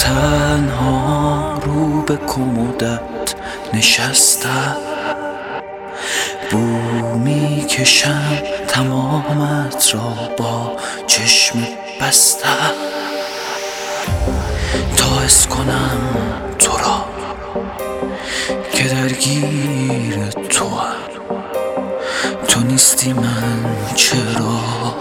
تنها رو به کمدت نشستم، بو میکشم تمامت را با چشم بستم تا حس کنم تو را که درگیر توام. تو نیستی من چرا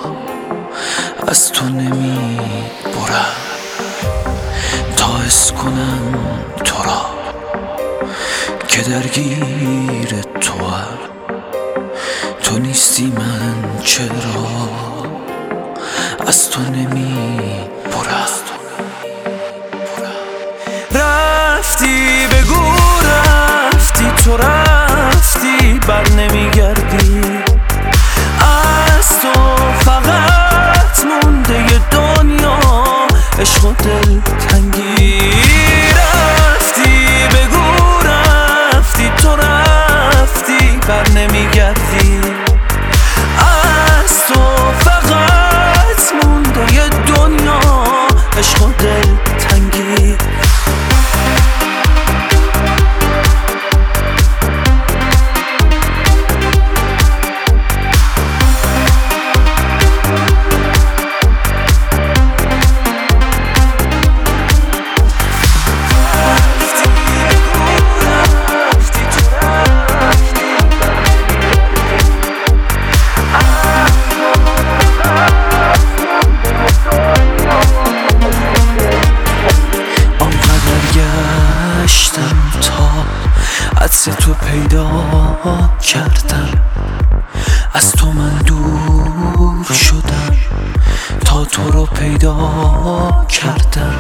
از تو نمی برم تا حس کنم تو را که درگیر توام. تو نیستی من چرا از تو نمی برم. رفتی بگو رفتی، تو رفتی بر نمیگردی، از تو فقط مونده ی دنیا عشق و دلتنگی. رفتی بگو رفتی، تو رفتی بر نمیگردی، از تو فقط مونده ی دنیا عشق و دلتنگی. عطر تو پیدا کردم، از تو من دور شدم تا تو رو پیدا کردم.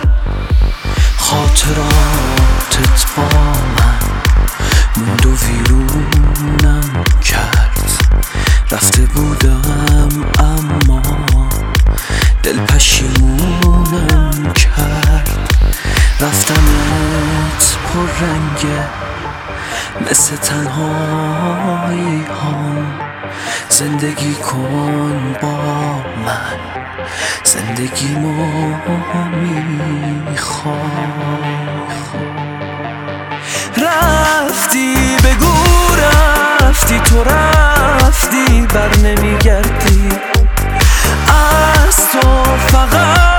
خاطراتت با من موند و ویرونم کرد، رفته بودم اما دل پشیمونم کرد. رفتنت پر رنگه مثل تنهایی هم، زندگی کن با من، زندگیمو میخوام. رفتی بگو رفتی، تو رفتی بر نمیگردی، از تو فقط